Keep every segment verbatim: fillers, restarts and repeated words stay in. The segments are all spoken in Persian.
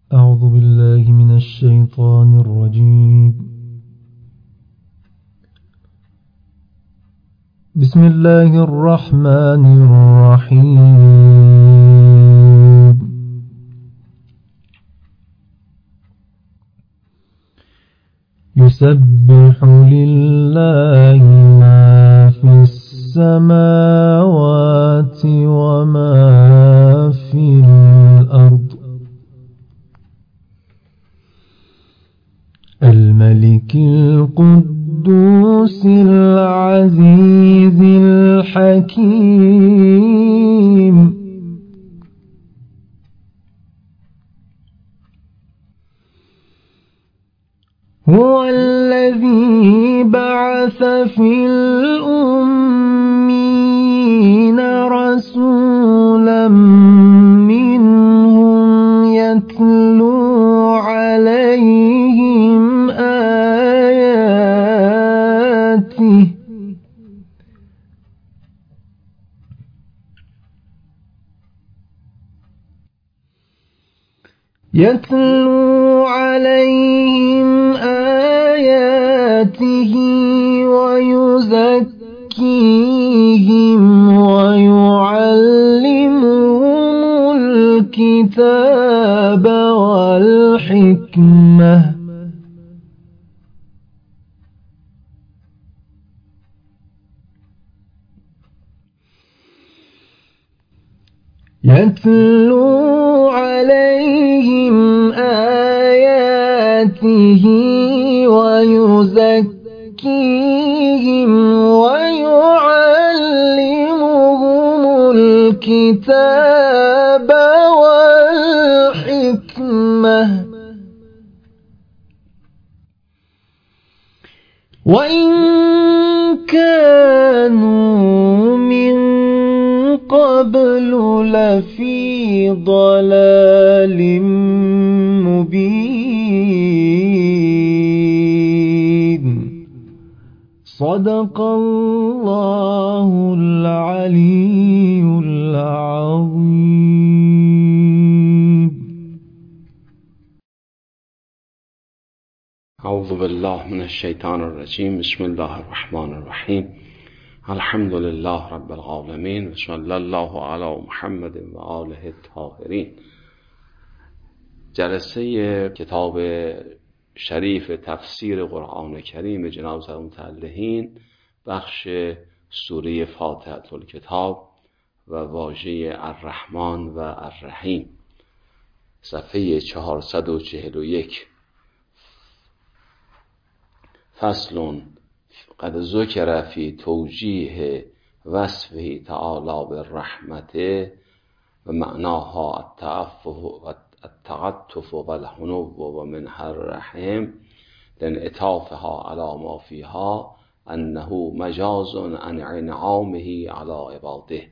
أعوذ بالله من الشيطان الرجيم. بسم الله الرحمن الرحيم. يسبح لله ما في السماوات وما في الأرض الملك القدوس العزيز الحكيم. هو الذي بعث في الأمين رسولا منهم يتلو عليهم آياته يتلو عليهم آياته ويزكيهم ويعلمهم الكتاب والحكمة يتلو عليهم آياته ويزكيهم ويعلمهم الكتاب والحكمة وإن كانوا من قبل لفي ضلال مبين. صدق الله العلي العظيم. اعوذ بالله من الشیطان الرجیم. بسم الله الرحمن الرحیم. الحمد لله رب العالمین و صلی الله علی محمد و آله الطاهرین. جلسه کتاب شریف تفسیر قرآن کریم جناب زاده متعلقین، بخش سوره فاتحه الکتاب و واژه الرحمن و الرحیم، صفحه چهارصد و چهل و یک. فصل قد ذکر فی توجیه وصفه تعالی بالرحمت و معناها التعطف و الحنو و منها الرحم لانعطافها علی ما فیها انه مجاز عن انعامه علی عباده.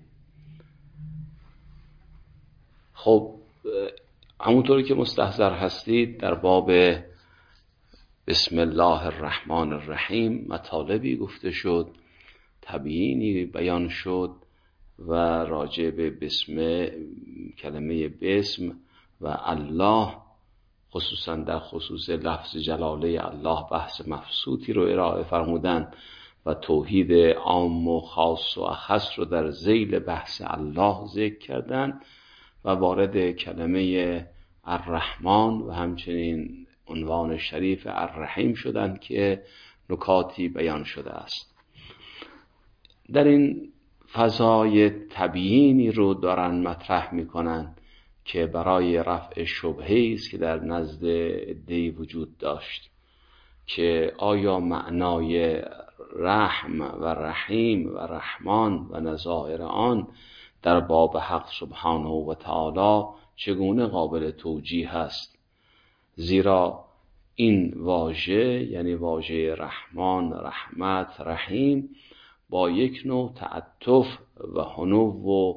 خب همونطوری که مستحضر هستید در باب بسم الله الرحمن الرحیم مطالبی گفته شد، تبیینی بیان شد و راجع به بسم کلمه بسم و الله، خصوصا در خصوص لفظ جلاله الله بحث مبسوطی رو ارائه فرمودن و توحید عام و خاص و اخص رو در ذیل بحث الله ذکر کردن و وارد کلمه الرحمن و همچنین عنوان شریف الرحیم شدند که نکاتی بیان شده است. در این فضای تبیینی رو دارن مطرح میکنن که برای رفع شبهه‌ای است که در نزد عده‌ای وجود داشت که آیا معنای رحم و رحیم و رحمان و نظائر آن در باب حق سبحانه و تعالی چگونه قابل توجیه است؟ زیرا این واژه یعنی واژه رحمان، رحمت، رحیم با یک نوع تعطف و حنو و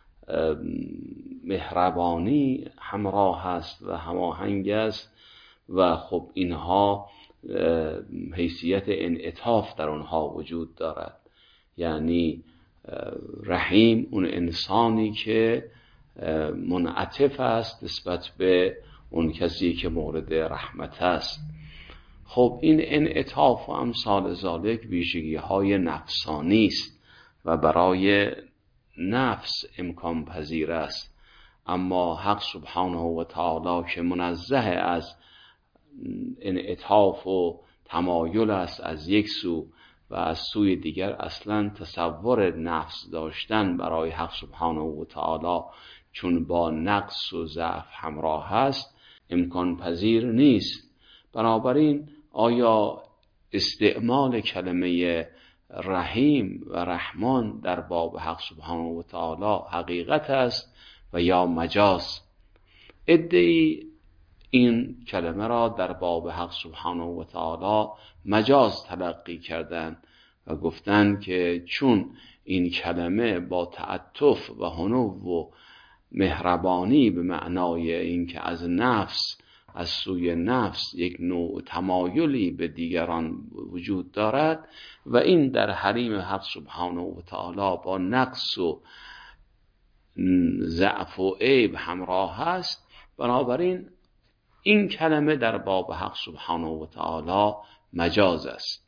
مهربانی همراه است و هماهنگ است و خب اینها حیثیت انعطاف در اونها وجود دارد. یعنی رحیم اون انسانی که منعطف است نسبت به اون کسی که مورد رحمت است. خب این انعطاف و امثال ذالک ویژگی های نفسانی است و برای نفس امکان پذیر است، اما حق سبحانه و تعالی که منزه از انعطاف و تمایل است از یک سو و از سوی دیگر اصلا تصور نفس داشتن برای حق سبحانه و تعالی چون با نقص و ضعف همراه هست امکان پذیر نیست. بنابراین آیا استعمال کلمه رحیم و رحمان در باب حق سبحانه و تعالی حقیقت است و یا مجاز؟ ادعی این کلمه را در باب حق سبحانه و تعالی مجاز تلقی کردند و گفتند که چون این کلمه با تعطف و حنو و مهربانی به معنای اینکه از نفس از سوی نفس یک نوع تمایلی به دیگران وجود دارد و این در حریم حق سبحانه و تعالی با نقص و ضعف و عیب همراه است، بنابراین این کلمه در باب حق سبحانه و تعالی مجاز است.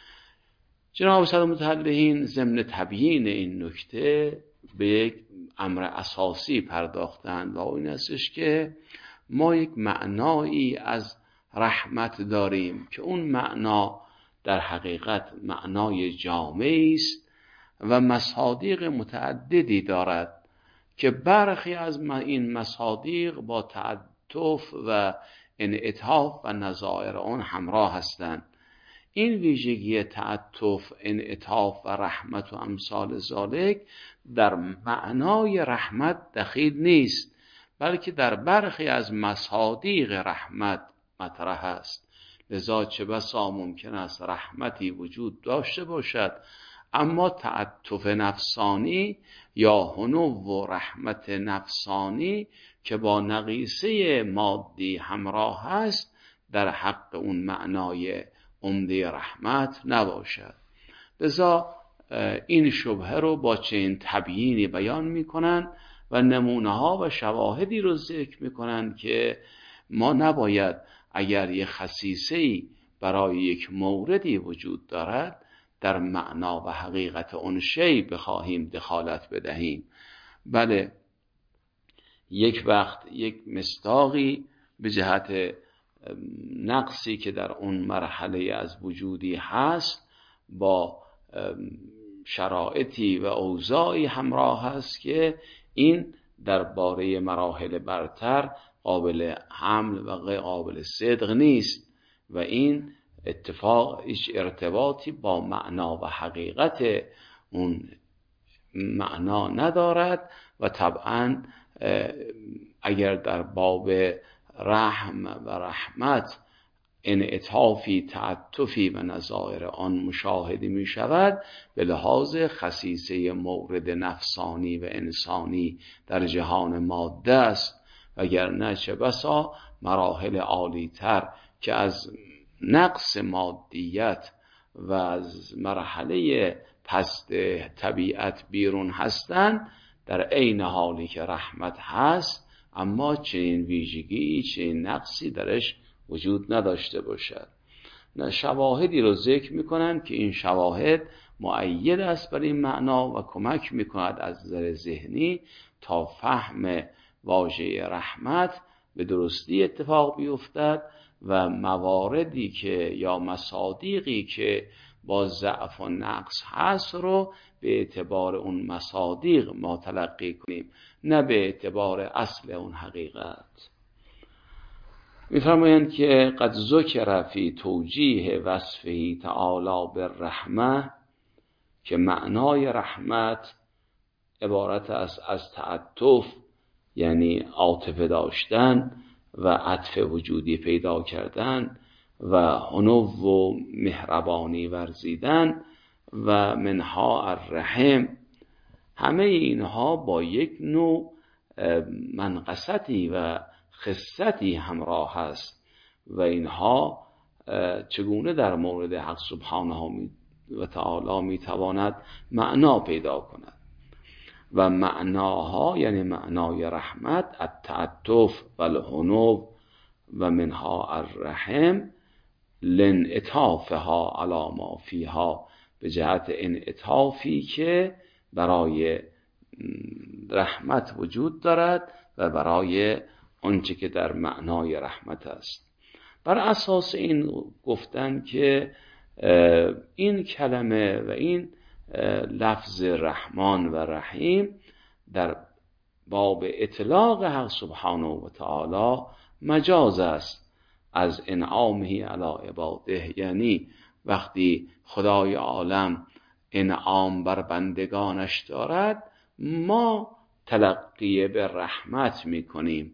جناب سید متحلین ضمن تبیین این نکته به یک امر اساسی پرداختند و این استش که ما یک معنایی از رحمت داریم که اون معنا در حقیقت معنای جامعی است و مصادیق متعددی دارد که برخی از این مصادیق با تعطف و انعطاف و نظائر آن همراه هستند. این ویژگی تعطف، انعطاف و رحمت و امثال ذالک در معنای رحمت دخیل نیست، بلکه در برخی از مصادیق رحمت مطرح است. لذا چه بسا ممکن است رحمتی وجود داشته باشد اما تعطف نفسانی یا حنو و رحمت نفسانی که با نقیصه مادی همراه است در حق اون معنای عمده رحمت نباشد. لذا این شبهه رو با چنین تبیینی بیان میکنن و نمونه ها و شواهدی رو ذکر میکنن که ما نباید اگر یک خصیصه‌ای برای یک موردی وجود دارد در معنا و حقیقت اون شی بخواهیم دخالت بدهیم. بله، یک وقت یک مصداقی به جهت نقصی که در اون مرحله از وجودی هست با شرایطی و اوضاعی همراه هست که این درباره مراحل برتر قابل حمل و غیر قابل صدق نیست و این اتفاق هیچ ارتباطی با معنا و حقیقت اون معنا ندارد و طبعا اگر در باب رحم و رحمت انعطافی، تعطفی و نظائر آن مشاهده می شود به لحاظ خصیصه مورد نفسانی و انسانی در جهان ماده است، وگرنه چه بسا مراحل عالی تر که از نقص مادیت و از مرحله پست طبیعت بیرون هستند در عین حالی که رحمت هست اما چنین ویژگی چنین نقصی درش وجود نداشته باشد. نه، شواهدی رو ذکر میکنن که این شواهد مؤید است بر این معنا و کمک میکند از نظر ذهنی تا فهم واژه رحمت به درستی اتفاق بیفتد و مواردی که یا مصادیقی که با ضعف و نقص هست رو به اعتبار اون مصادیق ما تلقی کنیم، نه به اعتبار اصل اون حقیقت. می‌فرمایند که قد ذکر فی توجیه وصفه تعالی بالرحمه که معنای رحمت عبارت است از تعطف، یعنی عاطفه داشتن و عطف وجودی پیدا کردن و حنو و مهربانی ورزیدن و منها الرحم. همه اینها با یک نوع منقصتی و خصتی همراه است و اینها چگونه در مورد حق سبحانه و تعالی میتواند معنا پیدا کند و معناها یعنی معنای رحمت التعطف و الحنو و منها الرحم لانعطافها علی ما فیها، به جهت انعطافی که برای رحمت وجود دارد و برای آنچه که در معنای رحمت است. بر اساس این گفتن که این کلمه و این لفظ رحمان و رحیم در باب اطلاق حق سبحانه و تعالی مجاز است از انعامه علی عباده، یعنی وقتی خدای عالم انعام بر بندگانش دارد ما تلقی به رحمت میکنیم.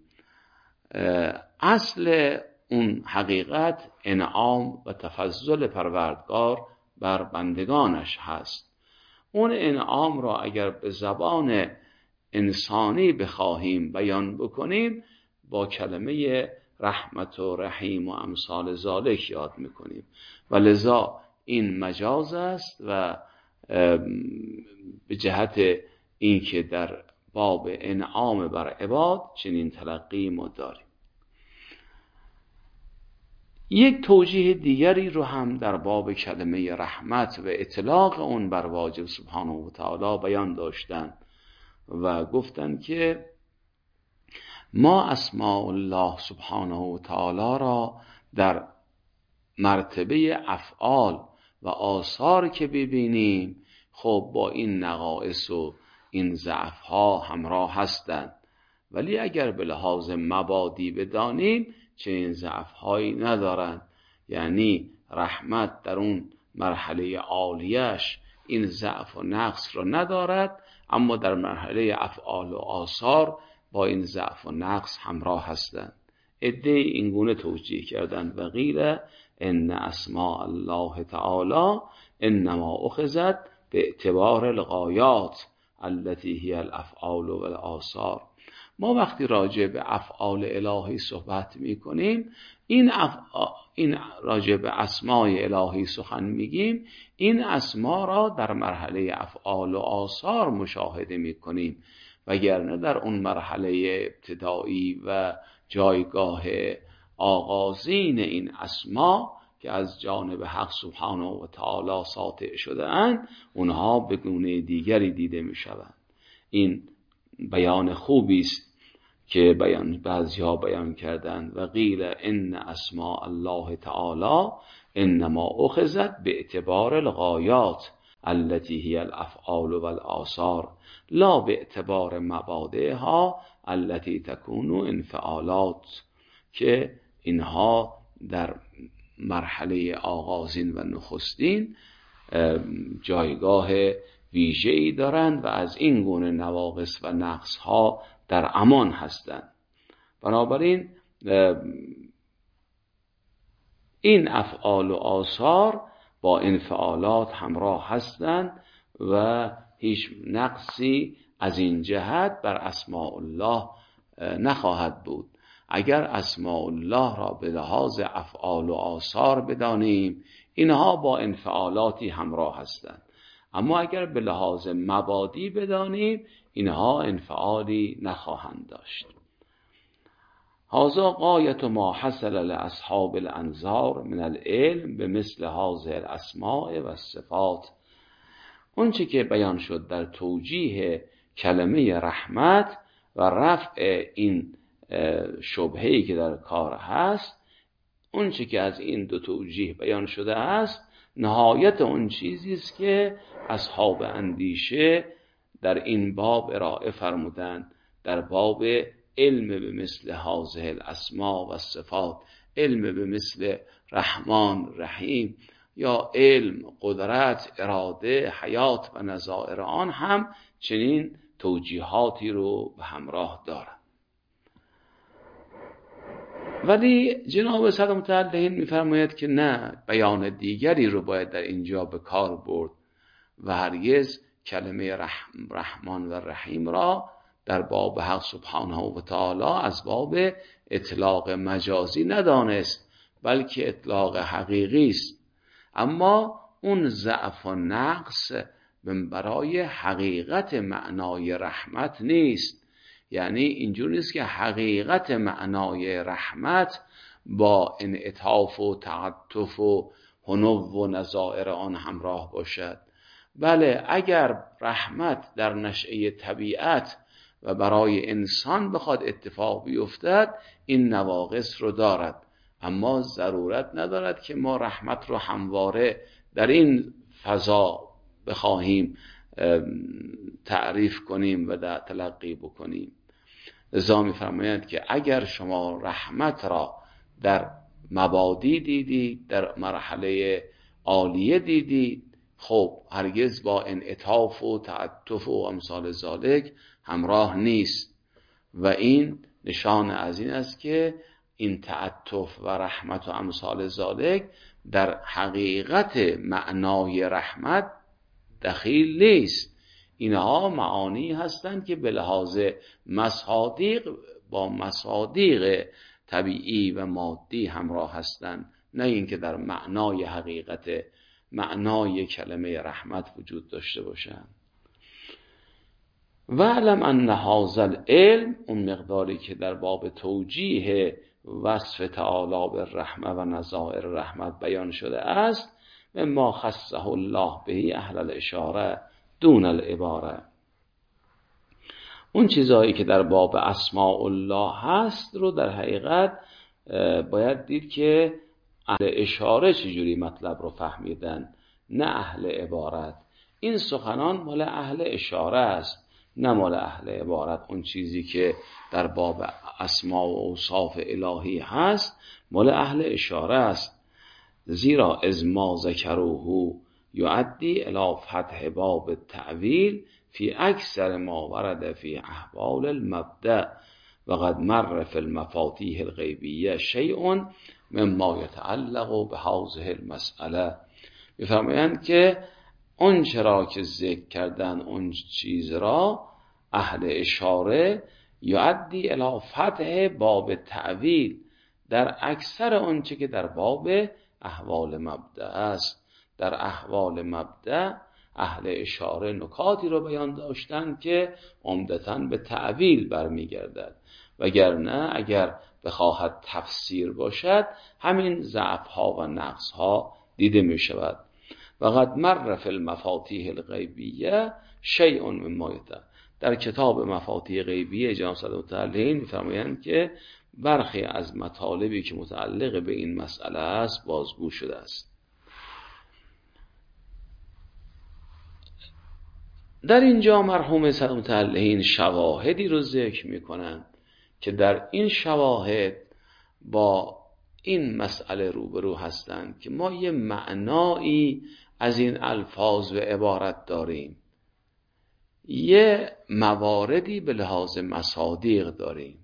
اصل اون حقیقت انعام و تفضل پروردگار بر بندگانش هست. اون انعام را اگر به زبان انسانی بخواهیم بیان بکنیم با کلمه رحمت و رحیم و امثال ذالک یاد میکنیم و لذا این مجاز است و به جهت اینکه در باب انعام بر عباد چنین تلقی ما داریم. یک توجیه دیگری رو هم در باب کلمه رحمت و اطلاق اون بر واجب سبحانه و تعالی بیان داشتن و گفتن که ما اسماء الله سبحانه و تعالی را در مرتبه افعال و آثار که ببینیم خب با این نقائص و این ضعف ها همراه هستند، ولی اگر به لحاظ مبادی بدانیم چنین ضعف هایی ندارند. یعنی رحمت در اون مرحله عالیش این ضعف و نقص را ندارد، اما در مرحله افعال و آثار با این ضعف و نقص همراه هستند. عده‌ای این گونه توجیه کردند و قیل ان اسماء الله تعالی انما اخذت به اعتبار الغایات التي هی الافعال و الآثار. ما وقتی راجع به افعال الهی صحبت میکنیم، این, اف... این راجع به اسماء الهی سخن میگیم، این اسما را در مرحله افعال و آثار مشاهده میکنیم، وگرنه در اون مرحله ابتدایی و جایگاه آغازین این اسما که از جانب حق سبحانه و تعالی ساطع شده اند اونها به گونه دیگری دیده می شوند. این بیان خوبی است که بیان بعضی‌ها بیان کردند و قیل ان اسماء الله تعالی انما اخذت به اعتبار الغایات التي هي الافعال والآثار لا به اعتبار مبادئها التي تكون انفعالات، که اینها در مرحله آغازین و نخستین جایگاه ویژه‌ای دارند و از این گونه نواقص و نقص‌ها در امان هستند. بنابراین این افعال و آثار با انفعالات همراه هستند و هیچ نقصی از این جهت بر اسماء الله نخواهد بود. اگر اسماء الله را به لحاظ افعال و آثار بدانیم اینها با انفعالاتی همراه هستند، اما اگر به لحاظ مبادی بدانیم اینها انفعالی نخواهند داشت. هذا غایت ما حصل لاصحاب الانظار من العلم به مثل هذه الاسماء و الصفات. اون چه که بیان شد در توجیه کلمه رحمت و رفع این شبهه‌ای که در کار هست، اون چه که از این دو توجیه بیان شده است نهایت اون چیزی است که اصحاب اندیشه در این باب ارائه فرمودند. در باب علم به مثل هذه الاسماء و صفات، علم به مثل رحمان رحیم، یا علم، قدرت، اراده، حیات و نظائر آن هم چنین توجیهاتی رو به همراه دارند. ولی جناب صدر متعلقین میفرماید که نه، بیان دیگری رو باید در اینجا به کار برد و هرگز کلمه رحم، رحمان و رحیم را در باب حق سبحانه و تعالی از باب اطلاق مجازی ندانست، بلکه اطلاق حقیقی است. اما اون ضعف و نقص برای حقیقت معنای رحمت نیست. یعنی اینجور نیست که حقیقت معنای رحمت با انعطاف و تعطف و حنو و نظائر آن همراه باشد. بله، اگر رحمت در نشأه طبیعت و برای انسان بخواد اتفاق بیفتد این نواقص رو دارد، اما ضرورت ندارد که ما رحمت رو همواره در این فضا بخواهیم تعریف کنیم و در تلقی بکنیم. لذا می‌فرمایند که اگر شما رحمت را در مبادی دیدید، در مرحله عالیه دیدید، خب هرگز با انعطاف و تعطف و امثال ذالک همراه نیست و این نشان از این است که این تعطف و رحمت و امثال ذالک در حقیقت معنای رحمت دخیل نیست. اینها معانی هستند که به لحاظ مصادیق با مصادیق طبیعی و مادی همراه هستند، نه اینکه در معنای حقیقت معنای کلمه رحمت وجود داشته باشند. و علم ان هذا العلم، اون مقداری که در باب توجیه وصف تعالی بالرحمه و نظائر رحمت بیان شده است، مما خصه الله به اهل الاشاره دون العباره، اون چیزایی که در باب اسماء الله هست رو در حقیقت باید دید که اهل اشاره چجوری مطلب رو فهمیدن، نه اهل عبارت. این سخنان مال اهل اشاره است، نه مال اهل عبارت. اون چیزی که در باب اسماء و اوصاف الهی هست مال اهل اشاره است. زیرا از ما ذکروه یؤدی الی فتح باب التأویل فی اکثر ما ورد فی احوال المبدأ و قد مر فی المفاتیح الغیبیه شیء مما یتعلق به هذه المسئله. می‌فرمایند که اون چرا که ذکر کردن اون چیز را اهل اشاره یؤدی الی فتح باب تأویل، در اکثر اون چه که در باب احوال مبدأ است. در احوال مبدأ اهل اشاره نکاتی رو بیان داشتن که عمدتاً به تأویل برمیگردد، وگرنه اگر بخواهد تفسیر باشد همین ضعف ها و نقص ها دیده می شود. و قد مر فی المفاتیح الغیبیه شیء مما یتعلق، در کتاب مفاتیح غیبیه جناب صدر متعلین می‌فرمایند که برخی از مطالبی که متعلق به این مسئله است بازگو شده است. در اینجا مرحوم صدر متعلین شواهدی رو ذکر می‌کنند که در این شواهد با این مسئله روبرو هستند که ما یه معنایی از این الفاظ و عبارت داریم، یه مواردی به لحاظ مصادیق داریم.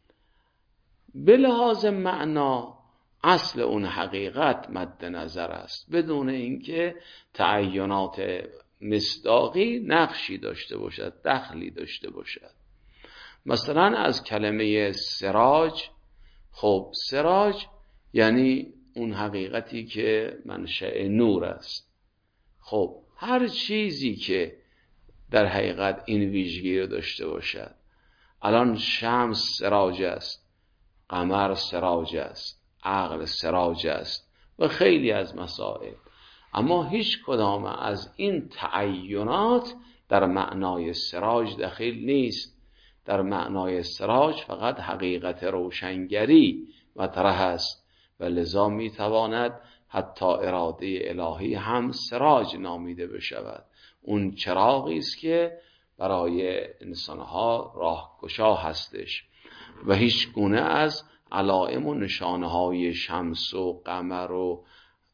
به لحاظ معنا اصل اون حقیقت مد نظر است، بدون اینکه تعینات مصداقی نقشی داشته باشد، دخلی داشته باشد. مثلا از کلمه سراج، خب سراج یعنی اون حقیقتی که منشأ نور است. خب هر چیزی که در حقیقت این ویژگی رو داشته باشد، الان شمس سراج است، قمر سراج است، عقل سراج است و خیلی از مسائل، اما هیچ کدام از این تعینات در معنای سراج دخیل نیست. در معنای سراج فقط حقیقت روشنگری مطرح است و لذا میتواند حتی اراده الهی هم سراج نامیده بشود. اون چراغی است که برای انسانها راهگشا هستش و هیچ گونه از علائم و نشانهای شمس و قمر و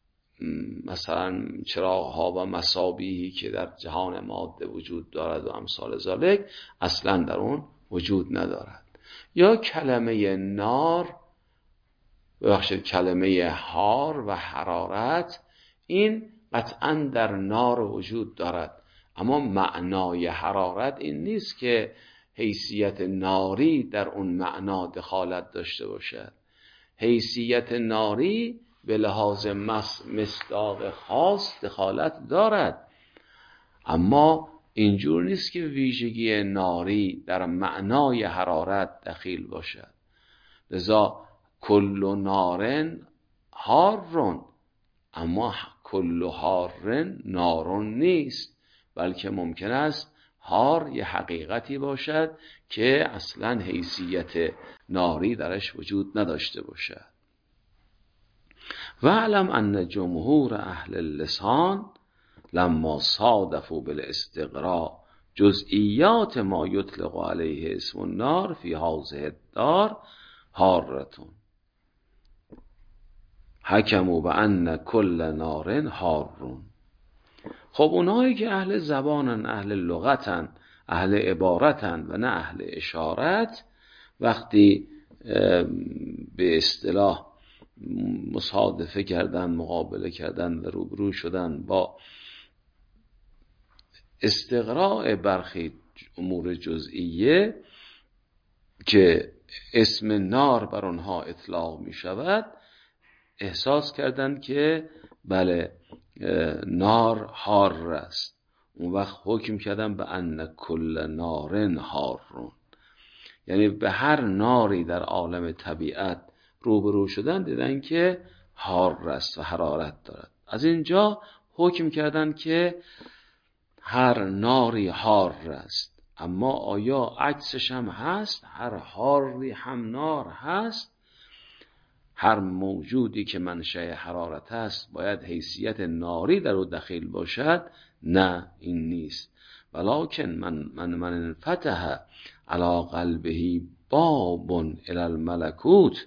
مثلا چراغها و مصابیحی که در جهان ماده وجود دارد و امثال ذالک اصلا در اون وجود ندارد. یا کلمه نار، ببخشید کلمه حار و حرارت، این قطعا در نار وجود دارد، اما معنای حرارت این نیست که حیثیت ناری در اون معنا دخالت داشته باشد. حیثیت ناری به لحاظ مصداق خاص دخالت دارد، اما اینجور نیست که ویژگی ناری در معنای حرارت دخیل باشد. لذا کل نارن حارن، اما کل حارن نارن نیست، بلکه ممکن است حار یه حقیقتی باشد که اصلا حیثیت ناری درش وجود نداشته باشد. و علم ان جمهور اهل اللسان لما صادفوا بالاستقراء جزئیات ما یطلق علیه اسم النار فی هذه الدار حارتون حکموا بان کل نار حارون. خب اونایی که اهل زبانن، اهل لغتن، اهل عبارتن و نه اهل اشارت، وقتی به اصطلاح مصادفه کردن، مقابله کردن و روبرو شدن با استقراء برخی امور جزئیه که اسم نار بر آنها اطلاق می شود، احساس کردند که بله نار حار است. اون وقت حکم کردن به ان کل نارن حارون، یعنی به هر ناری در عالم طبیعت روبرو شدن دیدن که حار است و حرارت دارد. از اینجا حکم کردن که هر ناری حار است. اما آیا عکسش هم هست؟ هر حاری هم نار هست؟ هر موجودی که منشأ حرارت است باید حیثیت ناری در او دخیل باشد؟ نه، این نیست. ولکن من من من انفتح علی قلبه باب الی الملکوت،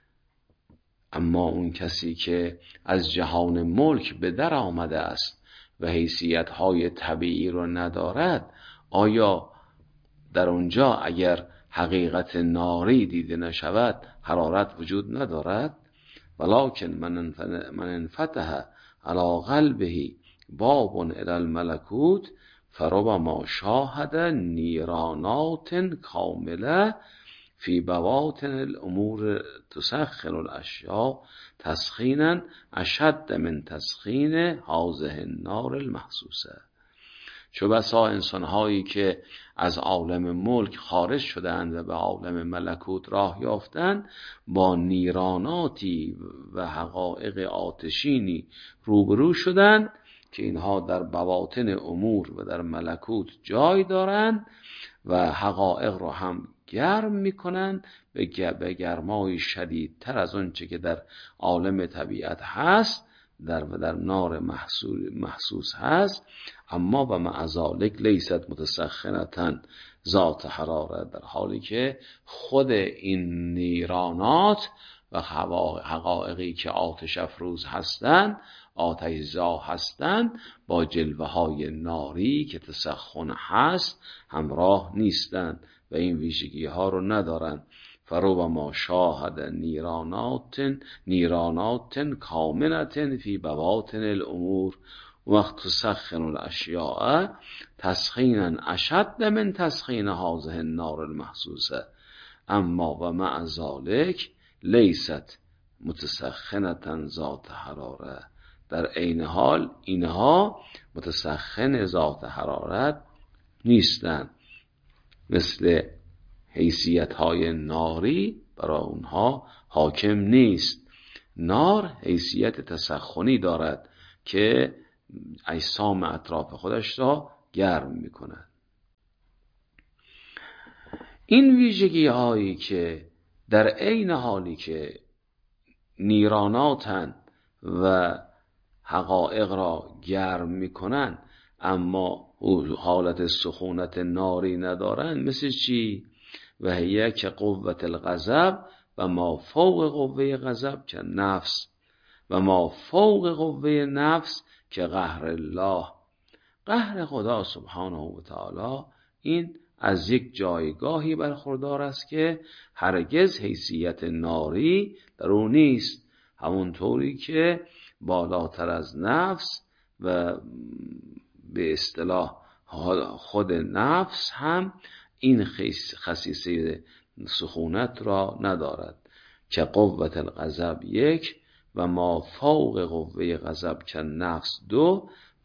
اما اون کسی که از جهان ملک به در آمده است و حیثیت های طبیعی رو ندارد، آیا در اونجا اگر حقیقت ناری دیده نشود حرارت وجود ندارد؟ ولکن من من انفتح علی قلبه باب الی الملکوت فربما شاهد نیرانات کامله فی بواطن الامور تسخن الاشیاء تسخینا اشد من تسخین هذه النار المحسوسه. چو بسا انسانهایی که از عالم ملک خارج شدند و به عالم ملکوت راه یافتند، با نیراناتی و حقایق آتشینی روبرو شدند که اینها در بواطن امور و در ملکوت جای دارند و حقایق رو هم گرم میکنن به گرمای شدیدتر از اونچه که در عالم طبیعت هست، در و در نار محسوس هست. اما و مع ذالک لیست متسخنتن ذات حرارت، در حالی که خود این نیرانات و حقایقی که آتش افروز هستند، آتش زا هستند، با جلوه های ناری که تسخن هست همراه نیستند و این ویژگی ها رو ندارند. فربما شاهد نیرانات نیرانات کامنة فی بواطن الامور وقت تسخن الاشیاء تسخینا اشد من تسخین هذه النار المحسوسه، اما و مع ذالک لیست متسخنة ذات حراره، در عین حال اینها متسخن ذات حرارت نیستند، مثل حیثیت های ناری برای اونها حاکم نیست. نار حیثیت تسخنی دارد که اجسام اطراف خودش را گرم میکند. این ویژگی هایی که در عین حالی که نیراناتن و حقایق را گرم میکنن اما حالت سخونت ناری ندارن، مثل چی؟ و هیه که قوت الغضب و ما فوق قوه غضب که نفس و ما فوق قوه نفس که قهر الله. قهر خدا سبحانه و تعالی این از یک جایگاهی برخوردار است که هرگز حیثیت ناری در او نیست، همونطوری که بالاتر از نفس و به اصطلاح خود نفس هم این خصیصه سخونت را ندارد که قوت الغضب یک و ما فوق قوه غضب که نفس دو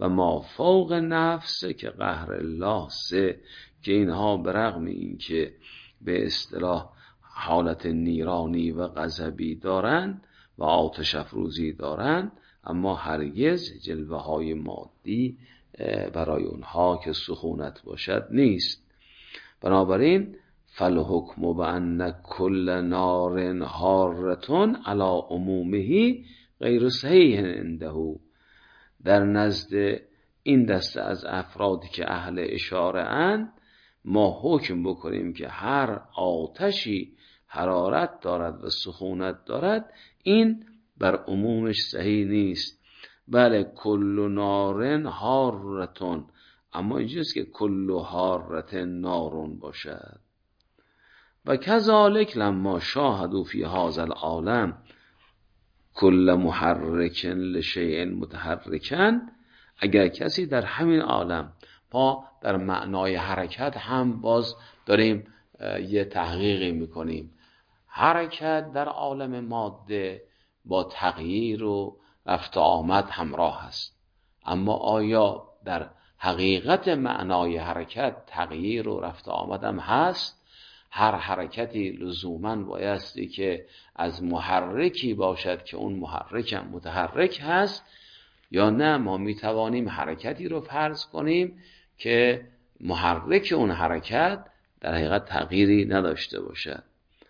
و ما فوق نفس که قهر الله سه، که اینها به رغم این که به اصطلاح حالت نیرانی و غضبی دارند و آتش افروزی دارند، اما هرگز جلوه های مادی برای اونها که سخونت باشد نیست. بنابراین فالحکم بأن کل نار حارة علی عمومه غیر صحیح عنده، در نزد این دسته از افرادی که اهل اشاره اند ما حکم بکنیم که هر آتشی حرارت دارد و سخونت دارد، این بر عمومش صحیح نیست. بله کل نار حارة، اما اینجاست که کل حارة نارون باشد. و کذالک لما شاهدوا فی هذا العالم کل محرک لشیء متحرکا، اگر کسی در همین عالم، ما در معنای حرکت هم باز داریم یه تحقیقی میکنیم، حرکت در عالم ماده با تغییر و رفت آمد همراه است، اما آیا در حقیقت معنای حرکت تغییر و رفت آمد هم هست؟ هر حرکتی لزوماً بایستی که از محرکی باشد که اون محرک هم متحرک هست، یا نه ما میتوانیم حرکتی رو فرض کنیم که محرک اون حرکت در حقیقت تغییری نداشته باشد.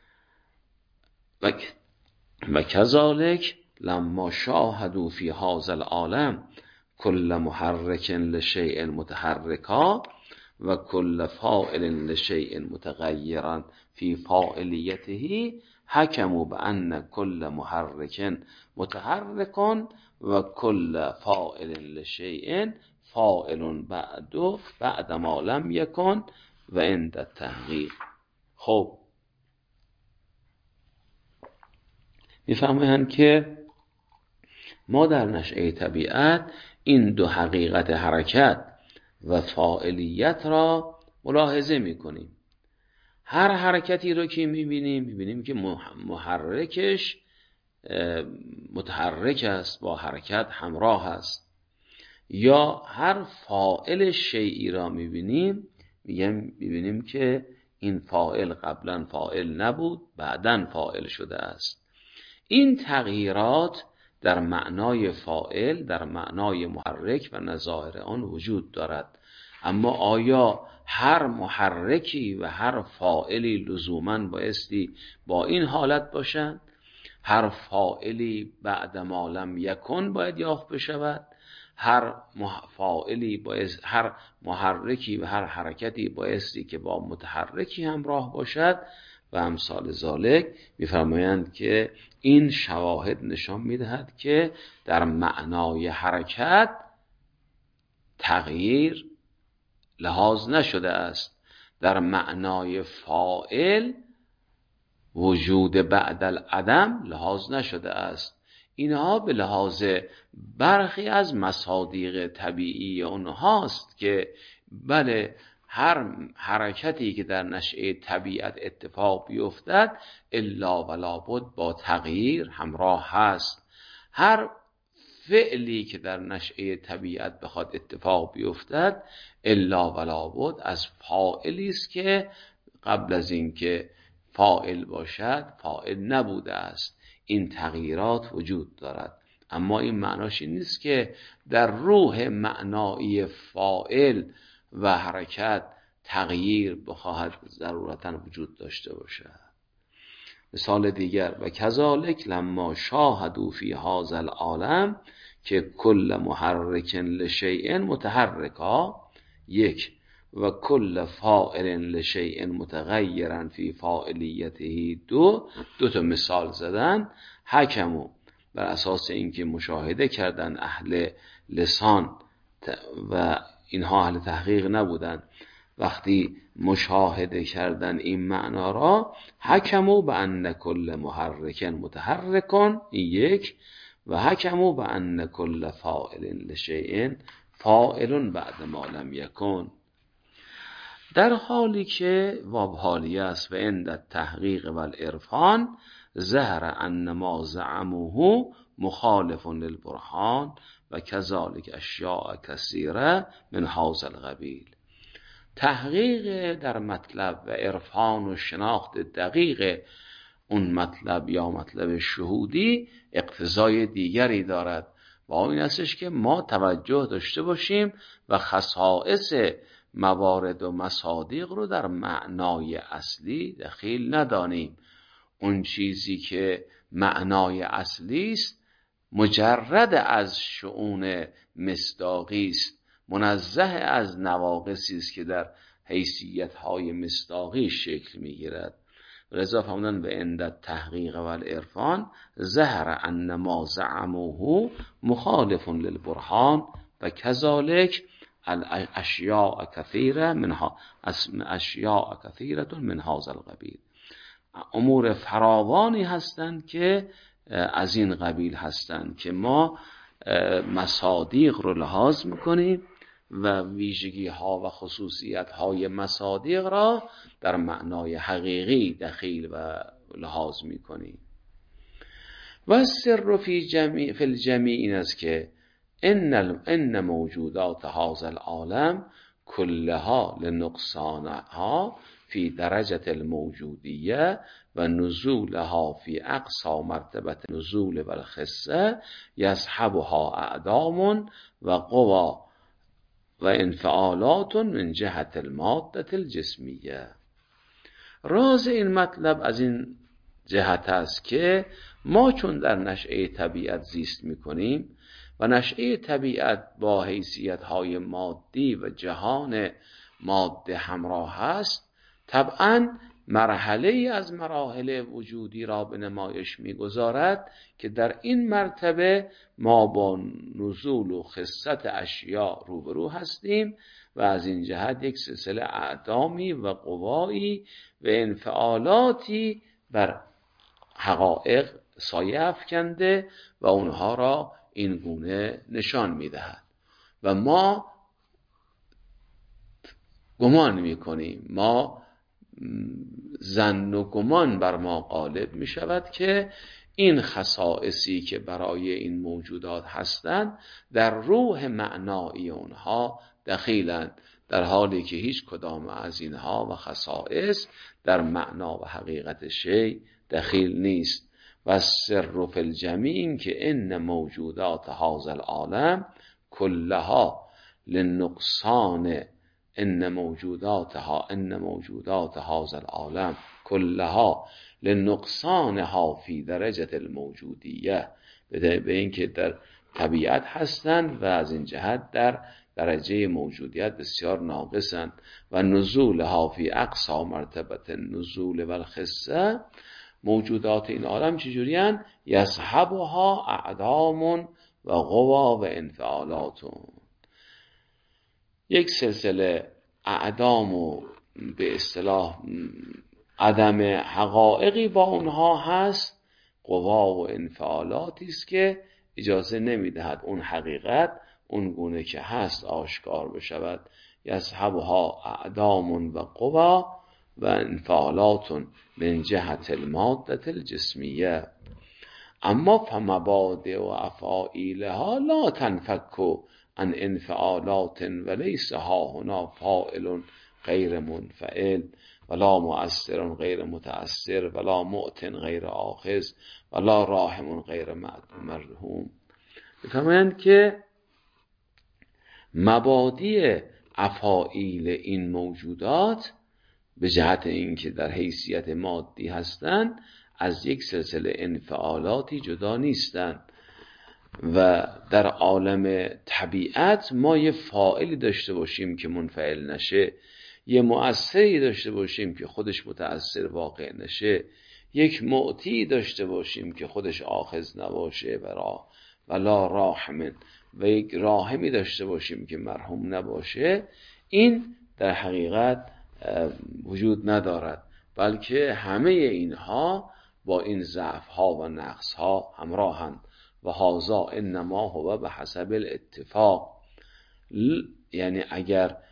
و کذالک لما شاهدوا فی هذا العالم کل محرک لشیء متحرکا و کل فاعل لشیء متغیرا فی فاعلیته حکموا بأن کل محرک متحرک و کل فاعل لشیء فاعل بعد بعد ما لم یکن و عند التحقیق. خب میفهمند که ما در نشأه طبیعت این دو حقیقت حرکت و فاعلیت را ملاحظه میکنیم. هر حرکتی رو که میبینیم میبینیم که محرکش متحرک است، با حرکت همراه است، یا هر فاعل شیئی را میبینیم میگم میبینیم که این فاعل قبلا فاعل نبود بعداً فاعل شده است. این تغییرات در معنای فاعل، در معنای محرک و نظائر آن وجود دارد، اما آیا هر محرکی و هر فاعلی لزوماً بایستی با این حالت باشند؟ هر فاعلی بعد ما لم یکن باید یافت بشود؟ هر فاعلی باید، هر محرکی و هر حرکتی بایستی که با متحرکی همراه باشد و امثال ذالک؟ می‌فرمایند که این شواهد نشان می‌دهد که در معنای حرکت تغییر لحاظ نشده است، در معنای فاعل وجود بعد العدم لحاظ نشده است. اینها به لحاظ برخی از مصادیق طبیعی اونهاست که بله هر حرکتی که در نشأه طبیعت اتفاق بیفتد الا ولا بد با تغییر همراه هست. هر فعلی که در نشأه طبیعت بخواد اتفاق بیفتد الا ولا بد از فاعلی است که قبل از اینکه فاعل باشد فاعل نبوده است. این تغییرات وجود دارد، اما این معناش این نیست که در روح معنایی فاعل و حرکت تغییر بخواهد ضرورتاً وجود داشته باشد. مثال دیگر و کذالک لما شاهدوا فی هذا العالم که کل محرک لشیء متحرکا یک و کل فاعل لشیء متغیرا فی فاعلیته دو دو تا مثال زدن. حکمو بر اساس اینکه مشاهده کردن اهل لسان و اینها اهل تحقیق نبودن، وقتی مشاهده کردن این معنا را حکمو بأن کل محرک متحرکان این یک و حکمو بأن کل فاعل لشیء فاعل بعد ما لم یکن، در حالی که واب حالیه است و عند التحقیق و العرفان ظهر ان ما زعموه مخالف للبرهان و کذالک اشیاء کثیره من هذا القبیل. تحقیق در مطلب و عرفان و شناخت دقیق اون مطلب یا مطلب شهودی اقتضای دیگری دارد و این استش که ما توجه داشته باشیم و خصائص موارد و مصادیق رو در معنای اصلی دخیل ندانیم. اون چیزی که معنای اصلی است مجرد از شؤون مصداقی است، منزه از نواقصی است که در حیثیت‌های مصداقی شکل می‌گیرد. لذا فرمودن و عند تحقیق و العرفان ظهر ان ما زعموه مخالف للبرهان و کذالک الاشیاء کثیره منها اشیاء کثیره من هذا القبیل. امور فراوانی هستند که از این قبیل هستند که ما مصادیق رو لحاظ میکنیم و ویژگی ها و خصوصیت های مصادیق را در معنای حقیقی دخیل و لحاظ میکنیم. و سر فی جمیع فی الجمیع این است که ان ان موجودات هذا العالم كلها لنقصانها فی درجه الموجودیه و نزولها فی اقصى مرتبه نزول و الخصه یصحبها اعدام و قوا و انفعالات من جهت الماده الجسمیه. راز این مطلب از این جهت است که ما چون در نشأه طبیعت زیست میکنیم و نشأه طبیعت با حیثیت‌های مادی و جهان ماده همراه است، طبعاً مرحله از مراحل وجودی را به نمایش می‌گذارد که در این مرتبه ما با نزول و خست اشیاء روبرو هستیم و از این جهت یک سلسله اعدامی و قوایی و انفعالاتی بر حقایق سایه افکنده و اونها را این گونه نشان میدهد و ما گمان میکنیم، ما ظن و گمان بر ما غالب می شود که این خصائصی که برای این موجودات هستند در روح معنایی اونها دخیلند، در حالی که هیچ کدام از اینها و خصائص در معنا و حقیقت شی دخیل نیست. و سر فی الجمیع این که ان موجودات هذا العالم کلها لنقصان ان موجوداتها ان موجودات هذا العالم کلها لنقصانها فی درجه الموجودیه، به این که در طبیعت هستند و از این جهت در درجه موجودیت بسیار ناقصند. و نزولها فی اقصى مرتبه نزول و الخصه، موجودات این عالم چجوری هستند؟ یصحبها اعدام و قوا و انفعالات، یک سلسله اعدام و به اصطلاح عدم حقایقی با اونها هست، قوا و انفعالاتی است که اجازه نمیدهد اون حقیقت اون گونه که هست آشکار بشود. یصحبها اعدام و قوا و انفعالات من جهت الماده الجسمیه. اما فمبادئ و افاعیلها لا تنفک عن انفعالات و لیس ها هنا فاعل غیر منفعل ولا مؤثر غیر متأثر ولا معتن غیر آخذ ولا راحم غیر مرحوم. بفرمایند که مبادی افاعیل این موجودات به جهت اینکه در حیثیت مادی هستند از یک سلسله انفعالاتی جدا نیستند و در عالم طبیعت ما یه فاعلی داشته باشیم که منفعل نشه، یه مؤثری داشته باشیم که خودش متأثر واقع نشه، یک معطی داشته باشیم که خودش آخذ نباشه برا ولا راحم، و یک راحمی داشته باشیم که مرحوم نباشه. این در حقیقت وجود ندارد، بلکه همه اینها با این ضعف ها و نقص ها همراهند و هذا انما هو به حسب الاتفاق. یعنی اگر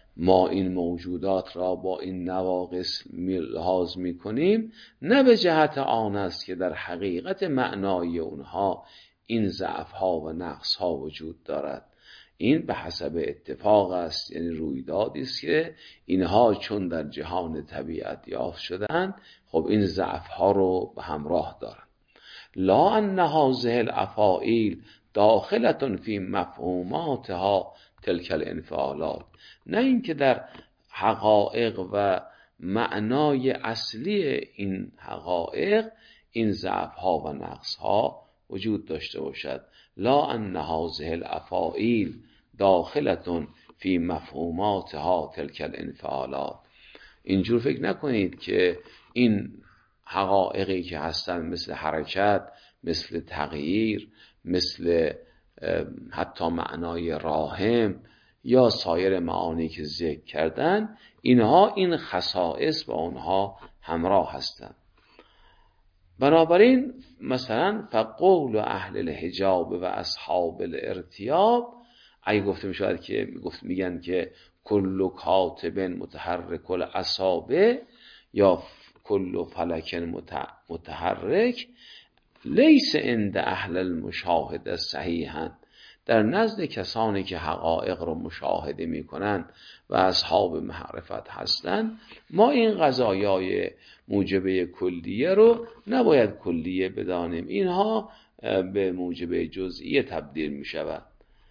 ما این موجودات را با این نواقص لحاظ می کنیم، نه به جهت آن است که در حقیقت معنای اونها این ضعف ها و نقص ها وجود دارد. این به حسب اتفاق است، یعنی رویدادی است که اینها چون در جهان طبیعت یافت شدند، خب این ضعف ها رو به همراه دارند. لا ان هذه الافاعیل داخلة فی مفهوماتها تلک الانفعالات، نه اینکه در حقایق و معنای اصلی این حقایق این ضعف ها و نقص ها وجود داشته باشد. لا ان هذه الافاعیل داخلة فی مفهوماتها تلک الانفعالات. اینجور فکر نکنید که این حقایقی که هستن مثل حرکت، مثل تغییر، مثل حتی معنای راهم یا سایر معانی که ذکر کردن، اینها این خصائص با اونها همراه هستند. بنابراین مثلا فقول اهل الحجاب و اصحاب الارتیاب، اگه گفته می شود که گفت میگن که کل کاتب متحرک الاصابع یا کل فلک متحرک لیس عند اهل المشاهده صحیحا، در نزد کسانی که حقایق رو مشاهده میکنن و اصحاب معرفت هستن، ما این قضایای موجبه کلیه رو نباید کلیه بدانیم، اینها به موجبه جزئیه تبدیل میشود.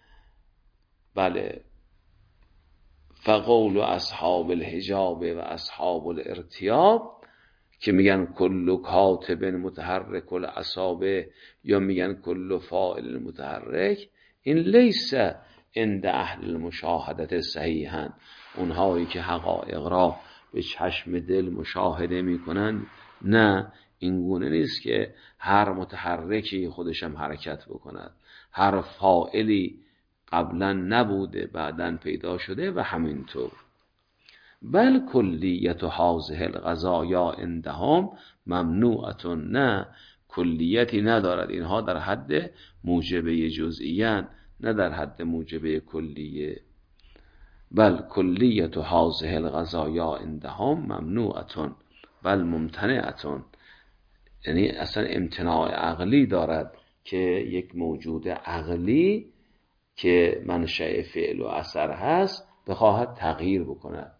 بله، فقول اصحاب الحجاب و اصحاب الارتیاب که میگن کل کاتب متحرک الاصابع یا میگن کل فاعل متحرک، این لیس عند اهل المشاهدت صحیحا، اونهایی که حقایق را به چشم دل مشاهده میکنن، نه این گونه نیست که هر متحرکی خودشم حرکت بکند، هر فاعلی قبلا نبوده بعدن پیدا شده و همینطور. بل کلیت هذه القضایا عندهم ممنوعه، نه کلیتی ندارد، اینها در حد موجبه جزئیان نه در حد موجبه کلیه. بل کلیت هذه القضایا عندهم ممنوعه بل ممتنعه، یعنی اصلا امتناع عقلی دارد که یک موجود عقلی که منشأ فعل و اثر هست بخواهد تغییر بکند،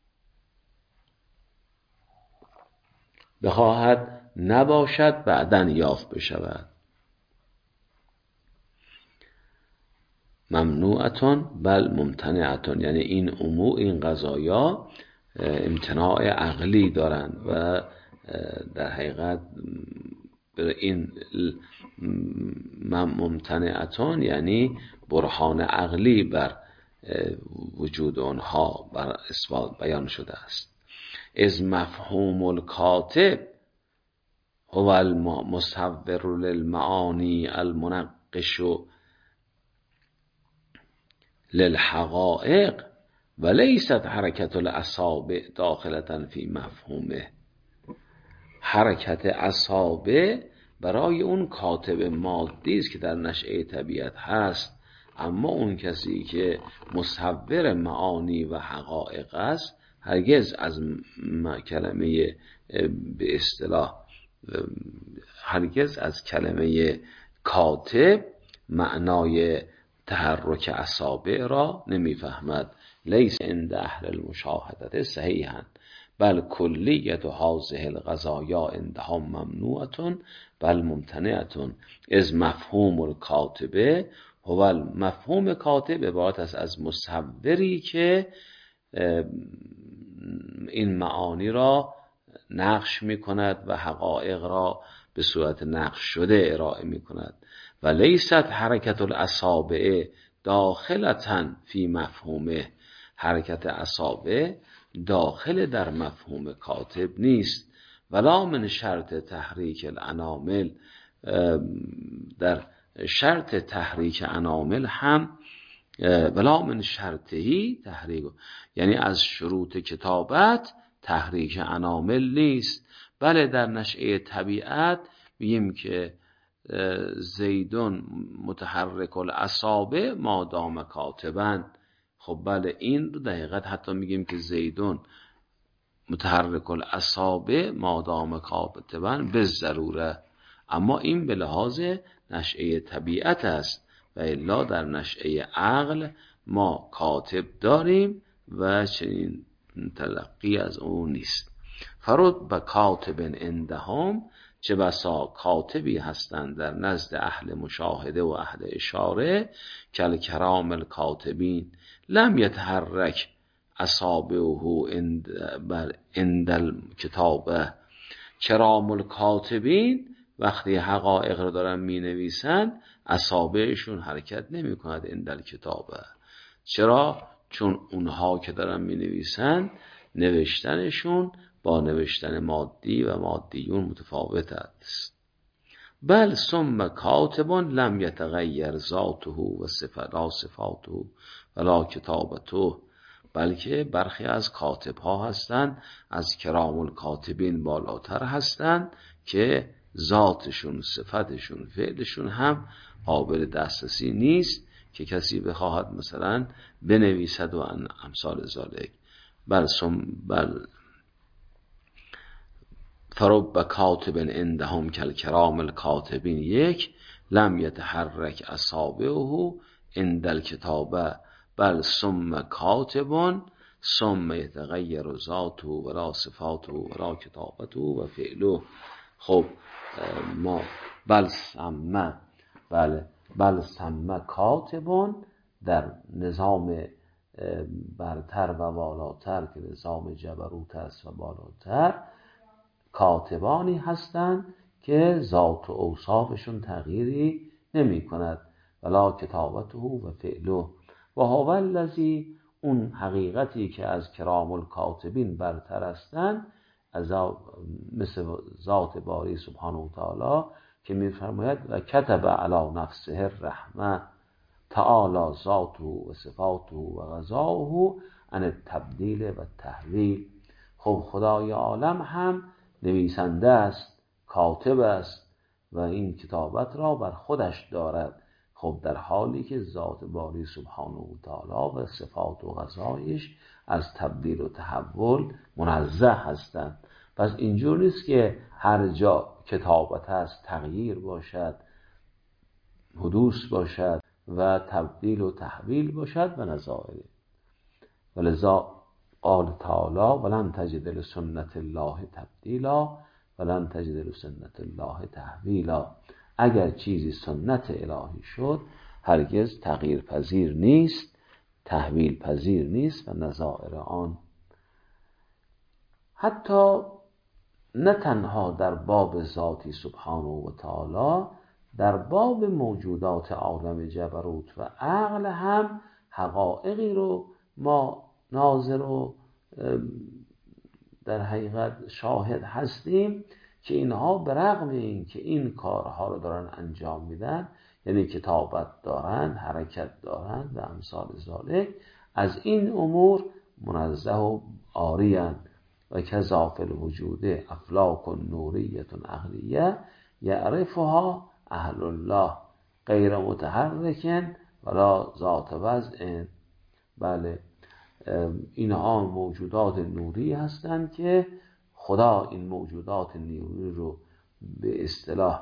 بخواهد نباشد بعدن یافت بشود. ممنوعتون بل ممتنعتون، یعنی این امور، این قضایا امتناع عقلی دارند و در حقیقت این ممتنعتون یعنی برهان عقلی بر وجود آنها بر اثبات بیان شده است. از مفهوم الکاتب هو المصور للمعانی المنقش للحقائق و لیست حرکت الاصابع داخلة فی مفهومه. حرکت اصابع برای اون کاتب مادی است که در نشأه طبیعت هست، اما اون کسی که مصور معانی و حقایق است هرگز از کلمه به اصطلاح هرگز از کلمه کاتب معنای تحرک اصابع را نمیفهمد. لیس عند اهل المشاهدت صحیحا بل کلیت هذه القضایا عندهم ممنوعه بل ممتنعه. از مفهوم الکاتبه هو مفهوم کاتب عبارت است از مصوری که این معانی را نقش می کند و حقایق را به صورت نقش شده ارائه می کند. و لیست حرکت الاصابع داخلة فی مفهومه، حرکت اصابع داخل در مفهوم کاتب نیست. ولا من شرط تحریک الانامل، در شرط تحریک انامل هم ولا من شرطهی تحریک، یعنی از شروط کتابت تحریک انامل نیست. بله در نشأه طبیعت بگیم که زیدون متحرک الاصابع ما دام کاتبن، خب بله، این رو دقیقت حتی میگیم که زیدون متحرک الاصابع مادام کاتبا به ضروره، اما این به لحاظ نشأه طبیعت است و الا در نشأه عقل ما کاتب داریم و چنین تلقی از اون نیست. فرد به کاتب اندهم، چه بسا کاتبی هستند در نزد اهل مشاهده و اهل اشاره، کل کرام الکاتبین لم یتحرک اصابعه عند بر عند الکتابه. کرام الکاتبین وقتی حقایق رو دارن می نویسن اصابعشون حرکت نمی کند عند الکتابه. چرا؟ چون اونها که دارن می نویسن نوشتنشون با نوشتن مادی و مادیون متفاوت است. بل ثم کاتب لم یتغیر ذاته و صفات صفاته ولا کتابته، بلکه برخی از کاتب ها هستند از کرام الکاتبین بالاتر هستند که ذاتشون، صفتشون، فعلشون هم قابل دسترسی نیست که کسی بخواهد مثلا بنویسد و امثال ذالک. بل ثم بل فرب کاتب عندهم کالکرام الکاتبین یک لم یتحرک اصابعه عند الکتابه بل ثم کاتب ثم یتغیر ذاته ولا صفاته ولا کتابته و فعله. خب ما بل ثم بله بل ثم کاتب در نظام برتر و بالاتر که نظام جبروت است و بالاتر، کاتبانی هستند که ذات و اوصافشون تغییری نمی کند، ولا کتابته و فعله. و هو الذی، اون حقیقتی که از کرام الکاتبین برتر هستند، از مثل ذات باری سبحانه و تعالی که می فرماید و کتب علی نفسه الرحمه تعالی ذاته و صفاته و غذاؤه عن التبدیل و تحویل. خب خدای عالم هم نویسنده است، کاتب است و این کتابت را بر خودش دارد. خب در حالی که ذات باری سبحانه و تعالی و صفات و غذایش از تبدیل و تحول منزه هستند. پس اینجور نیست که هر جا کتابت است تغییر باشد، حدوث باشد و تبدیل و تحویل باشد و نظائره. ولذا قال تعالی ولن تجد لسنت الله تبدیلا ولن تجد لسنت الله تحویلا. اگر چیزی سنت الهی شد هرگز تغییر پذیر نیست، تحویل پذیر نیست و نظائر آن. حتی نه تنها در باب ذاتی سبحانه و تعالی، در باب موجودات عالم جبروت و عقل هم حقایقی رو ما ناظر و در حقیقت شاهد هستیم که اینها برغم این که این کارها رو دارن انجام میدن، یعنی کتابت دارن، حرکت دارن و امثال ذالک، از این امور منزه و عاری‌اند. و کذا فی الوجود افلاک نوریه عقلیه یعرفها اهل الله غیر متحرک ولا ذات وضع. بله، اینها موجودات نوری هستند که خدا این موجودات نوری رو به اصطلاح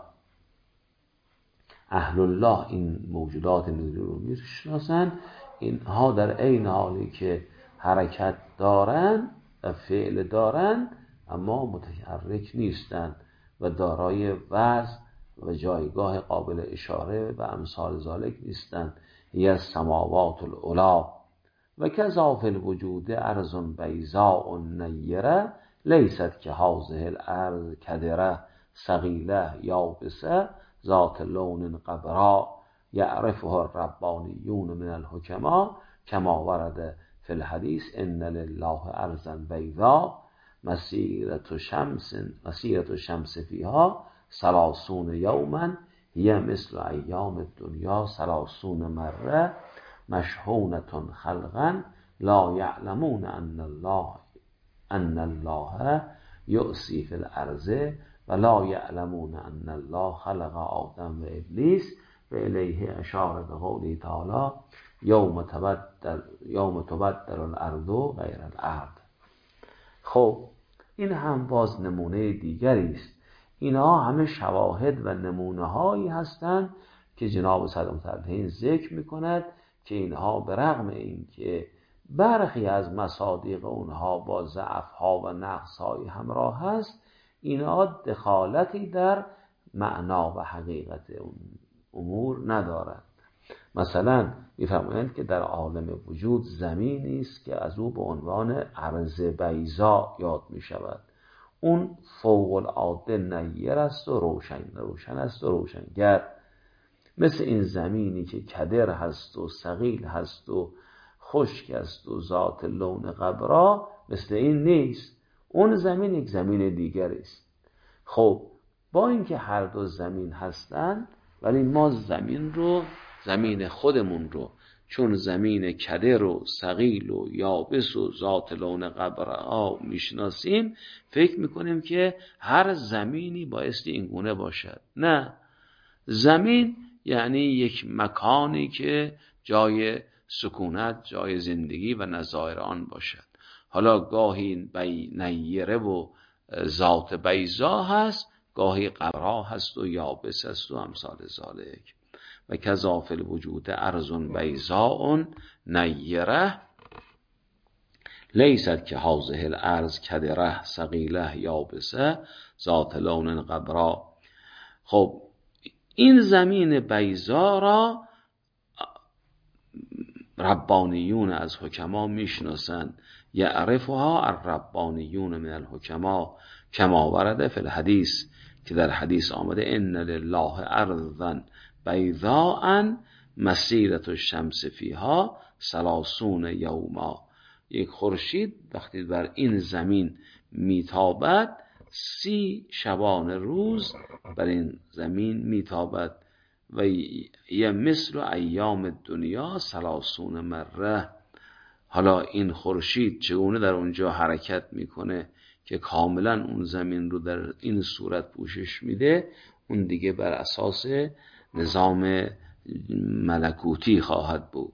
اهل الله این موجودات نوری رو میشناسند. اینها در عین حالی که حرکت دارند و فعل دارند اما متحرک نیستند و دارای وضع و جایگاه قابل اشاره و امثال ذالک نیستند. هی السماوات العلی و کذا فی الوجود ارض بیضاء نیره لیست که هذه الارض کدره ثقیله یابسه ذات لون قبراء یعرفها الربانیون من الحکما کما ورد فی الحدیث ان لله ارضا بیضاء مسیرة شمس مسیرة شمس فیها ثلاثون یوما هی مثل ایام الدنیا ثلاثون مره مشحونة خلقا لا یعلمون ان الله ان الله یؤسی فی الارض و لا یعلمون ان الله خلق آدم و ابلیس و الیه اشاره به قوله تعالی یوم تبدل یوم تبدل الارض غیر الارض. خب این هم باز نمونه دیگری است. اینها همه شواهد و نمونه هایی هستند که جناب صدر متعلین ذکر میکند که اینها به رغم این که برخی از مصادیق اونها با ضعف ها و نقص های همراه هست، اینها دخالتی در معنا و حقیقت اون امور ندارد. مثلا میفرمایند که در عالم وجود زمینی است که از او به عنوان ارض بیضا یاد می شود. اون فوق العاده نیر است و روشن روشن است و روشنگر، مثل این زمینی که کدر هست و ثقیل هست و خشک است و ذات لون قبرا، مثل این نیست. اون زمین یک زمین دیگر است. خب با اینکه هر دو زمین هستند، ولی ما زمین رو، زمین خودمون رو، چون زمین کدر و ثقیل و یابس و ذات لون قبرها میشناسیم، فکر میکنیم که هر زمینی بایستی این گونه باشد. نه، زمین یعنی یک مکانی که جای سکونت، جای زندگی و نظایر آن باشد. حالا گاهی بی نیره و ذات بیضا هست، گاهی قبرا هست و یابس هست و امثال ذالک. و کذا فی الوجود ارض بیضاء نیره لیست که هذه الارض کدره ثقیله یابسه ذات لون قبرا. خب این زمین بیضا را ربانیون از حکما میشناسند. یعرفها الربانیون من الحکما کما ورد فی الحدیث، که در حدیث آمده ان لله ارضا بیضاء مسیرة الشمس فیها ثلاثون یوما. یک خورشید وقتی بر این زمین میتابد، سی شبانه روز بر این زمین میتابد و یه مثل ایام دنیا ثلاثون مره. حالا این خورشید چگونه در اونجا حرکت میکنه که کاملا اون زمین رو در این صورت پوشش میده، اون دیگه بر اساس نظام ملکوتی خواهد بود.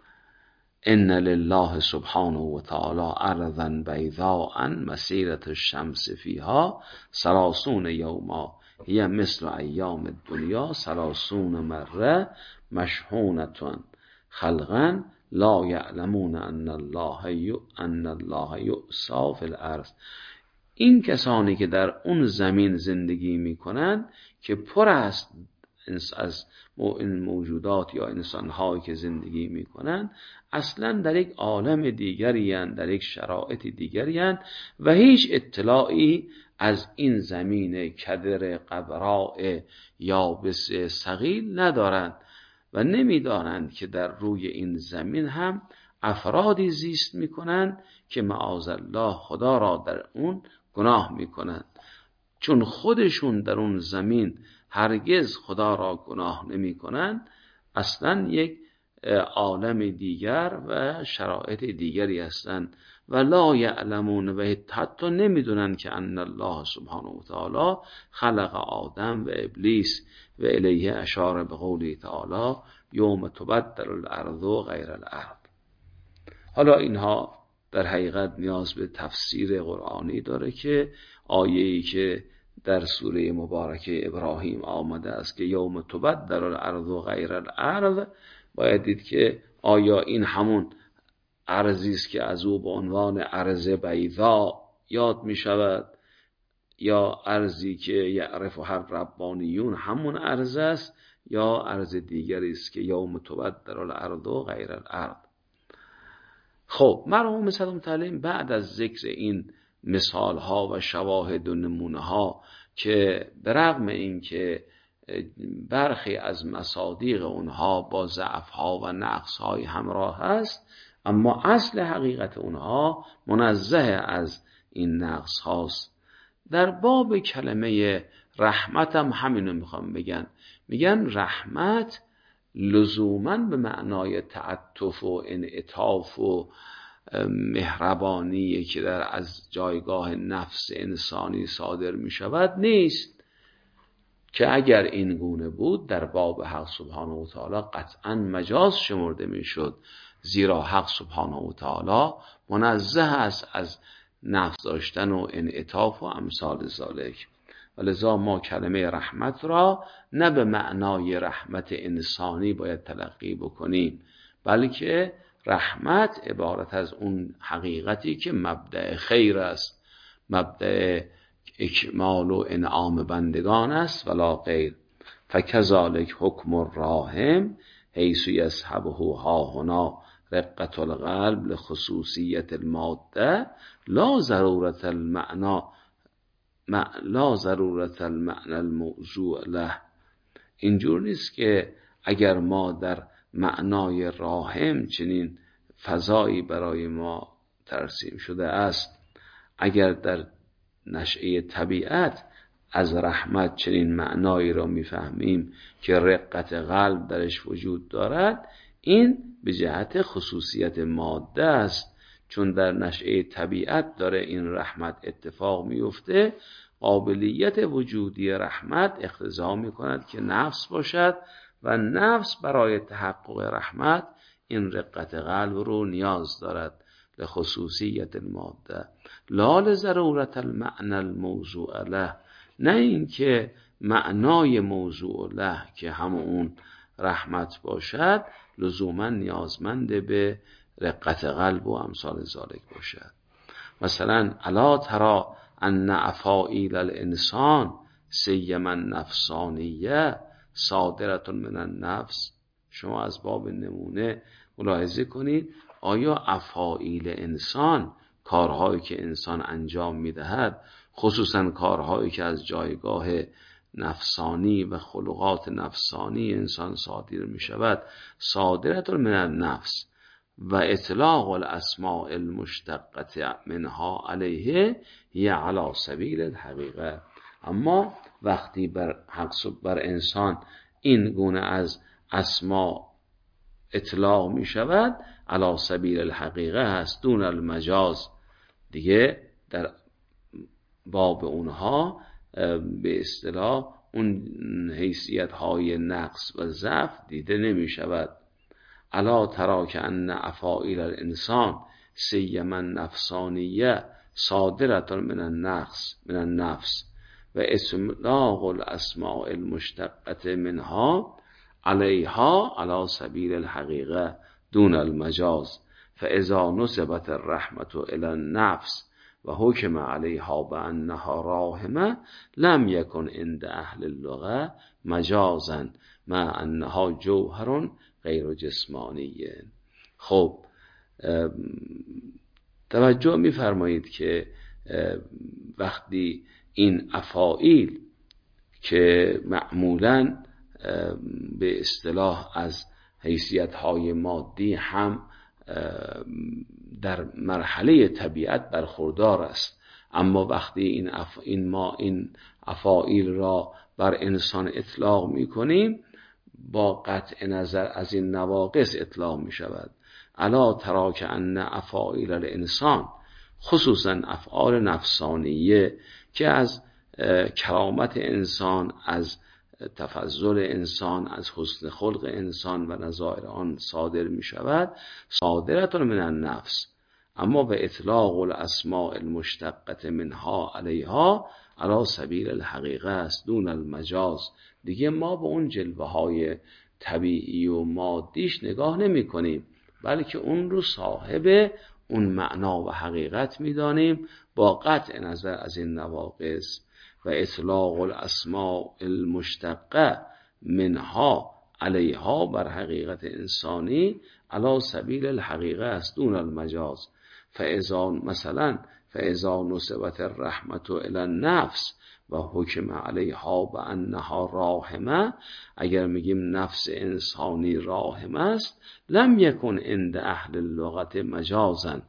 ان لله سبحانه و تعالی ارضا بیضاء مسیرة الشمس فیها ثلاثون یوما هی مثل ایام الدنیا ثلاثون مره مشحونة خلقا لا یعلمون ان الله ی... ان الله یؤسا فی الارض. این کسانی که در اون زمین زندگی میکنند که پر است از موجودات یا انسان‌هایی که زندگی میکنند، اصلا در یک عالم دیگری هستند، در یک شرایط دیگری هستند و هیچ اطلاعی از این زمین کدر قبراء یابس ثقیل ندارند و نمیدانند که در روی این زمین هم افرادی زیست میکنند که معاذالله خدا را در اون گناه میکنند، چون خودشون در اون زمین هرگز خدا را گناه نمی کنند. اصلا یک عالم دیگر و شرایط دیگری هستند و لا یعلمون و حتی نمیدونند که ان الله سبحانه و تعالی خلق آدم و ابلیس و الیه اشاره به قوله تعالی یوم تبدل الارض غیر الارض. حالا اینها در حقیقت نیاز به تفسیر قرآنی داره که آیه‌ای که در سوره مبارکه ابراهیم آمده است که یوم تبدل الارض غیر الارض، باید دید که آیا این همون ارضی است که از او به عنوان ارض بیضا یاد می شود، یا ارضی که یعرف هر ربانیون همون ارض است، یا ارض دیگری است که یوم تبدل الارض غیر الارض. خب مرحوم صدر تعلیم بعد از ذکر این مثال ها و شواهد و نمونه ها که برغم این که برخی از مصادیق اونها با ضعف ها و نقص های همراه است، اما اصل حقیقت اونها منزه از این نقص هاست. در باب کلمه رحمت هم همینو میخوام بگن. میگن رحمت لزوماً به معنای تعطف و انعطاف و مهربانی که در از جایگاه نفس انسانی صادر می شود نیست. که اگر این گونه بود در باب حق سبحانه و تعالی قطعا مجاز شمرده میشد، زیرا حق سبحانه و تعالی منزه است از نفس داشتن و انعطاف و امثال ذالک. ولذا ما کلمه رحمت را نه به معنای رحمت انسانی باید تلقی بکنیم، بلکه رحمت عبارت از اون حقیقتی که مبدأ خیر است، مبدأ اکمال و انعام بندگان است ولا غیر. فکذالک حکم الراحم حیث یصحبه ها هنا رقت القلب لخصوصیت الماده لا ضرورت المعنى لا ضرورت المعنى الموضوع له. اینجور نیست که اگر ما در معنای راحم چنین فضایی برای ما ترسیم شده است، اگر در نشأه طبیعت از رحمت چنین معنایی را میفهمیم که رقت قلب درش وجود دارد، این به جهت خصوصیت ماده است، چون در نشأه طبیعت داره این رحمت اتفاق میفته. قابلیت وجودی رحمت اقتضا میکند که نفس باشد و نفس برای تحقق رحمت این رقت قلب رو نیاز دارد لخصوصیت الماده لا لضرورت المعنى الموضوع له. نه اینکه معنای موضوع له که همون رحمت باشد لزوما نیازمند به رقت قلب و امثال ذالک باشد. مثلا الا ترى ان افاعیل الانسان سیما النفسانیه صادرة من النفس. شما از باب نمونه ملاحظه کنید آیا افاعیل انسان، کارهایی که انسان انجام میدهد، خصوصا کارهایی که از جایگاه نفسانی و خلقات نفسانی انسان صادر می شود، صادرة من النفس و اطلاق الاسماء المشتقة منها علیه هی علی سبیل الحقیقه. اما وقتی بر حق بر انسان این گونه از اسما اطلاق می شود، علی سبیل الحقیقه هست دون المجاز، دیگه در باب اونها به اصطلاح اون حیثیت های نقص و ضعف دیده نمی شود. الا ترى که ان افاعیل الانسان سیما نفسانیه صادرة من النقص من النفس و اطلاق الاسماء المشتقة منها علیها علی سبیل الحقیقه دون المجاز. فاذا نسبت الرحمة الى النفس و حکم علیها بانها راحمه لم یکن عند اهل اللغه مجازا مع انها جوهر غیر جسمانیه. خب توجه می‌فرمایید که وقتی این افاعیل که معمولاً به اصطلاح از حیثیت‌های مادی هم در مرحله طبیعت برخوردار است، اما وقتی این اف... این ما این افاعیل را بر انسان اطلاق می‌کنیم با قطع نظر از این نواقص اطلاق می شود. الا ترى که ان افاعیل الانسان خصوصا افعال نفسانیه که از کرامت انسان، از تفضل انسان، از حسن خلق انسان و نظائر آن صادر می شود، صادرة من النفس، اما به اطلاق الاسماء المشتقة منها علیها علی سبیل الحقیقه است دون المجاز. دیگه ما به اون جلوه های طبیعی و مادیش نگاه نمی کنیم، بلکه اون رو صاحب اون معنا و حقیقت می دانیم با قطع نظر از این نواقص. و اطلاق الاسماء المشتقه منها علیها بر حقیقت انسانی علی سبیل الحقیقه است دون المجاز. فاذا مثلا فاذا نسبت الرحمة الى النفس و حکم علیها بانها راحمه، اگر میگیم نفس انسانی راحم است، لم یکن عند اهل اللغت مجازا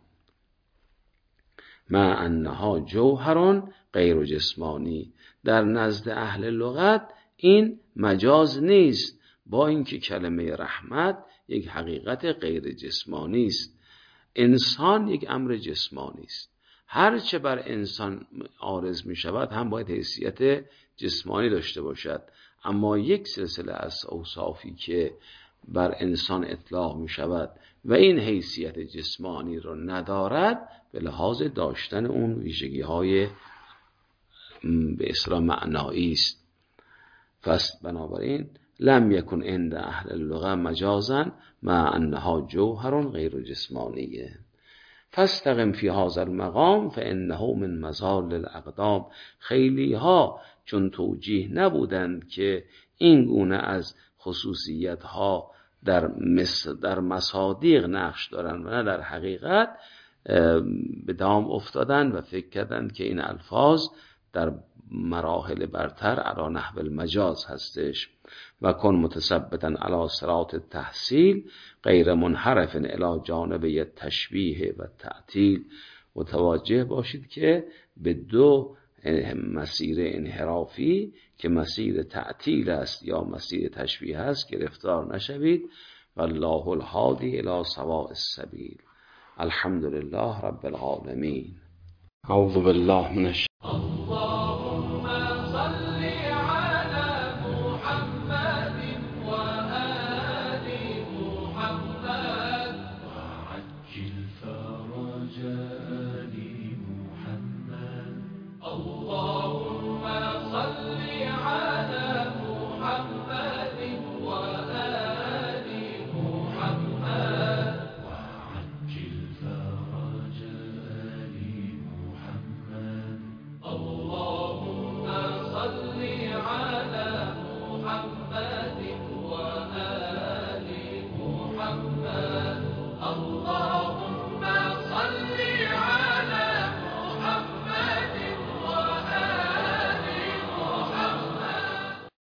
مع انها جوهر غیر جسمانی. در نزد اهل لغت این مجاز نیست، با اینکه کلمه رحمت یک حقیقت غیر جسمانی است. انسان یک امر جسمانی است، هر چه بر انسان عارض می شود هم باید حیثیت جسمانی داشته باشد، اما یک سلسله از اوصافی که بر انسان اطلاق می شود و این حیثیت جسمانی رو ندارد، به لحاظ داشتن اون ویژگی های به اصطلاح معنایی است. پس بنابراین لم یکن عند اهل اللغه مجازا مع انها جوهر غیر جسمانیه. فاستقم فی هذا المقام فانه من مزال الاقدام. خیلی ها چون توجیه نبودند که این گونه از خصوصیت ها در مس در مصادیق نقش دارند و نه در حقیقت، به دام افتادند و فکر کردند که این الفاظ در مراحل برتر علی نحو المجاز هستش. و کن متثبتا علی صراط التحصیل غیر منحرف الی جانب تشبیه و تعطیل. متوجه باشید که به دو مسیر انحرافی که مسیر تعطیل است یا مسیر تشبیه است گرفتار نشوید. والله الهادی الی سواء السبیل. الحمد لله رب العالمین. اعوذ بالله من الشیطان